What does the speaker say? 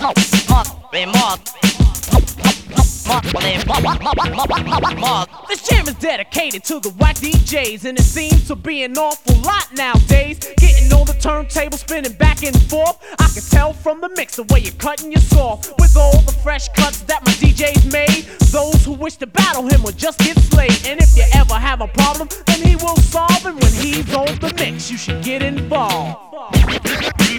This jam is dedicated to the whack DJs, and it seems to be an awful lot nowadays. Getting on the turntable, spinning back and forth. I can tell from the mix the way you're cutting your saw. With all the fresh cuts that my DJ's made, those who wish to battle him will just get slayed. And if you ever have a problem, then he will solve. And when he's on the mix, you should get involved.